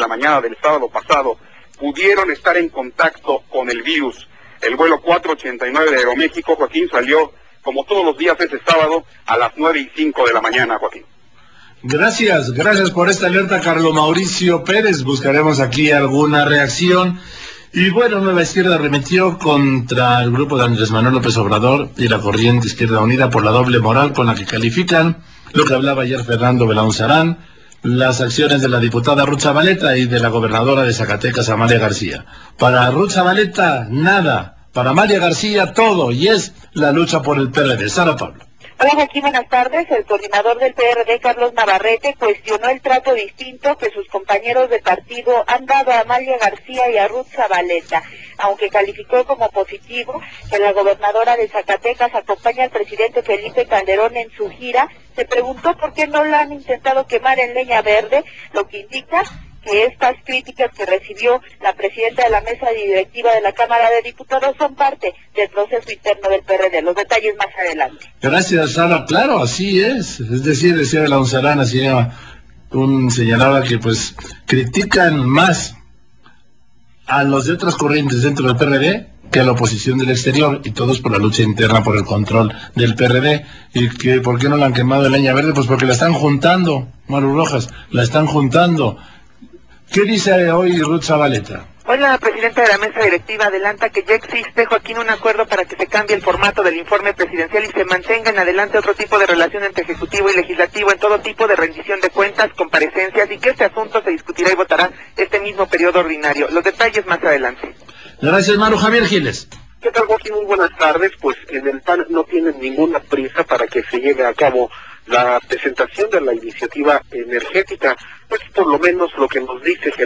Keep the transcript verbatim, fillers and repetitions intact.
la mañana del sábado pasado pudieron estar en contacto con el virus. El vuelo cuatrocientos ochenta y nueve de Aeroméxico, Joaquín, salió como todos los días ese sábado a las nueve y cinco de la mañana, Joaquín. Gracias, gracias por esta alerta, Carlos Mauricio Pérez. Buscaremos aquí alguna reacción. Y bueno, Nueva Izquierda arremetió contra el grupo de Andrés Manuel López Obrador y la Corriente Izquierda Unida por la doble moral con la que califican lo que hablaba ayer Fernando Belaúnde, las acciones de la diputada Ruth Zabaleta y de la gobernadora de Zacatecas, Amalia García. Para Ruth Zabaleta, nada. Para Amalia García, todo. Y es la lucha por el P R D. Sara Pablo. Hola, Joaquín, buenas tardes. El coordinador del P R D, Carlos Navarrete, cuestionó el trato distinto que sus compañeros de partido han dado a Amalia García y a Ruth Zabaleta, aunque calificó como positivo que la gobernadora de Zacatecas acompaña al presidente Felipe Calderón en su gira. Se preguntó por qué no la han intentado quemar en leña verde, lo que indica que estas críticas que recibió la presidenta de la mesa directiva de la Cámara de Diputados son parte del proceso interno del P R D. Los detalles más adelante. Gracias, Sara. Claro, así es. Es decir, decía Belaúnde, hacía un señalaba que pues critican más a los de otras corrientes dentro del P R D que a la oposición del exterior, y todos por la lucha interna por el control del P R D. ¿Y que por qué no la han quemado en leña verde? Pues porque la están juntando, Maru Rojas, la están juntando. ¿Qué dice hoy Ruth Zabaleta? Hoy la presidenta de la mesa directiva adelanta que ya existe, Joaquín, un acuerdo para que se cambie el formato del informe presidencial y se mantenga en adelante otro tipo de relación entre Ejecutivo y Legislativo en todo tipo de rendición de cuentas, comparecencias, y que este asunto se discutirá y votará este mismo periodo ordinario. Los detalles más adelante. Gracias, Maru. Javier Giles. ¿Qué tal, Joaquín? Muy buenas tardes. Pues en el P A N no tienen ninguna prisa para que se lleve a cabo la presentación de la iniciativa energética. Pues por lo menos lo que nos dice